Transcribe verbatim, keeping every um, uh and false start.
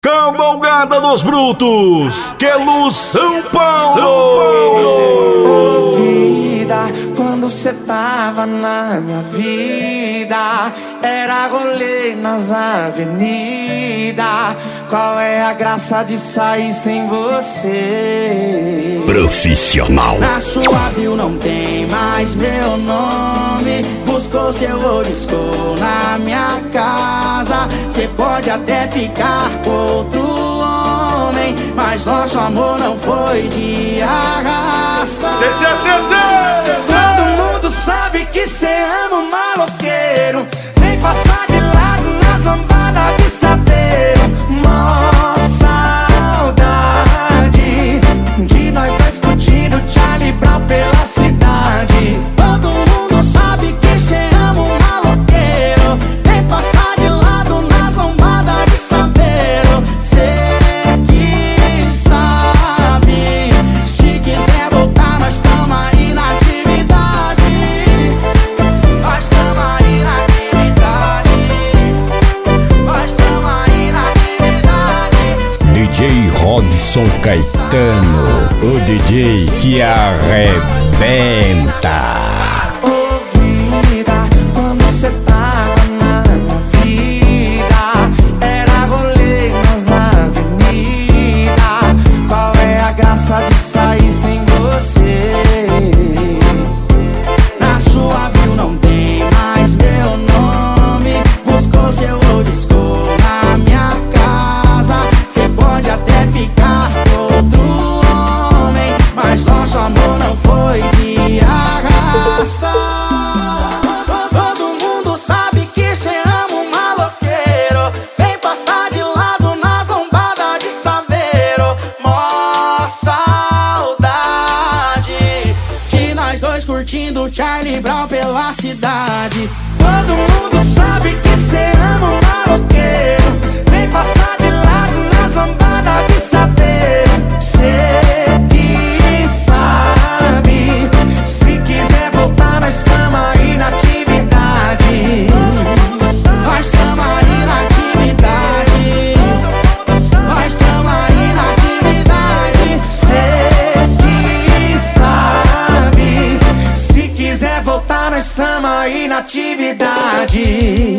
Cavalgada dos Brutos, Quelu São Paulo. São Paulo. Ô vida, quando cê tava na minha vida, era rolê nas avenidas. Qual é a graça de sair sem você? Profissional. Na sua bio não tem mais meu nome. Buscou seu oliscou na minha casa. Cê pode até ficar com outro homem, mas nosso amor não foi de arrasta. Todo mundo sabe que cê ama um maloqueiro. Vem passar de lado nas lambadas de saveiro. Mó saudade de nós dois curtindo Charlie Brown pela cidade. Todo mundo sabe que cê ama um maloqueiro. Vem passar de lado nas lambadas de saveiro. Cê que sabe, se quiser voltar nós tamo aí na atividade. Nós tamo aí na atividade. Nós tamo aí na atividade. D J Robson Caetano, o D J que arrebenta. De sair sem você. Na sua bio não tem mais meu nome. Buscou seu oliscou na minha casa. Cê pode até ficar com outro homem, mas nosso amor não foi de arrasta. Todo mundo sabe que cê ama um maloqueiro. Vem passar de lado nas lombadas de saveiro. Curtindo Charlie Brown pela cidade. Todo mundo sabe que cê ama um maloqueiro. Vem passar de lado nas lambadas de saveiro. Cê que sabe, se quiser voltar nós tamo aí na atividade. Nós tamo aí na atividade. Nós tamo aí na atividade. Cê que sabe, se quiser voltar, nós estamos aí na atividade.